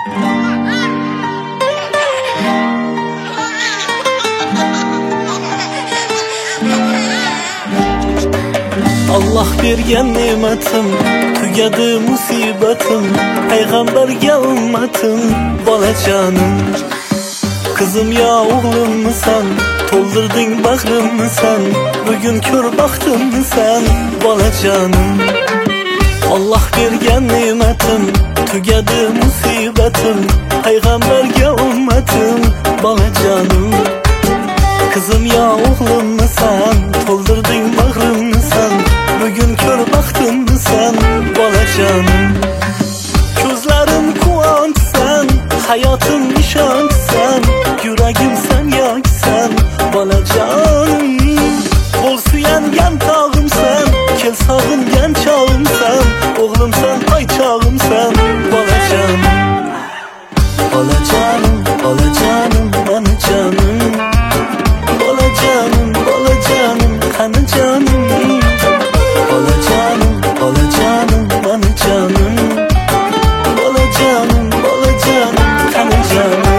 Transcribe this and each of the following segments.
Allah bergen nimetim, tugadi musibetim, Peygamberge ümmetim, balacanım. Kızım ya oğlum mu sen, toldurdun bağrım mı sen, bugün kör baktın mı sen, balacanım. Allah bergen nimetim, tugadi musibetim, Peygamberge ümmetim, balacanım. Kızım ya oğlum mu sen, toldurdun bağrım mı sen, bugün kör baktın mı sen, balacanım. Gözlerim kuvant sen, hayatım nişan sen, yüreğim sen yak sen, balacanım. Bol suyangen tağım sen, kel sağıngen çağım sen, oğlum sen ay çağım sen, balacanım. Balacanım, balacanım, bana canım, balacanım, balacanım, kanı canım. Balacanım, balacanım, bana canım, balacanım, balacanım, kanı canım.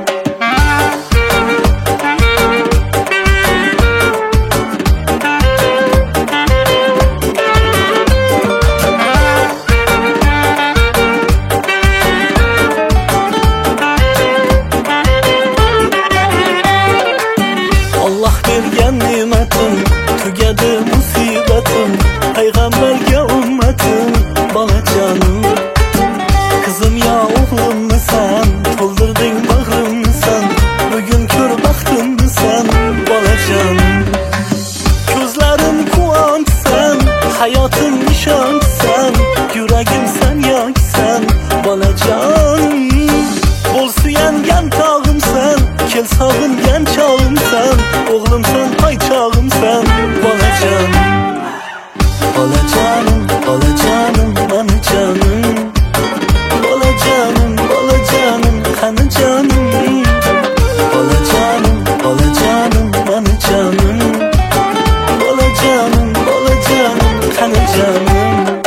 Allah bergen nimetim, tugadi musibetim, Peygamberge ümmetim, balacanım. Kızım ya oğlum mu sen, toldurdun bağrım mı sen, bugün kör baktın mı sen, balacanım. Gözlerim kuvant sen, hayatım nişan sen, yüreğim sen yak sen, balacanım. Bol suyangen tağım sen, kel sağıngen çağım sen, oğlum sen ay çağım sen, balacanım. Balacanım, balacanım, bana canım, balacanım, balacanım, kanı canım. Balacanım, balacanım, bana canım, balacanım, balacanım, kanı canım.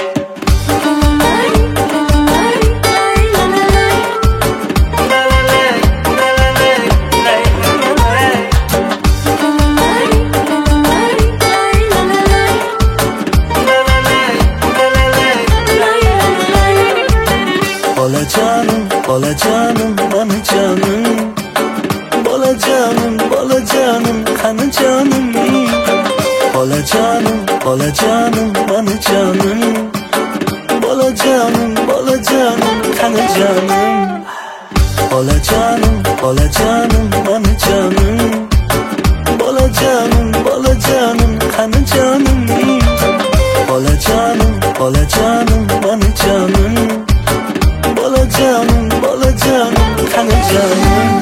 Balacanım, balacanım, bana canım, balacanım, balacanım, kanı canım. Balacanım, balacanım, bana canım, balacanım, balacanım, kanı canım. Balacanım, balacanım, bana canım, balacanım, balacanım, kanı canım. Balacanım, balacanım, bana canım, balacanım, balacanım, kanı canım.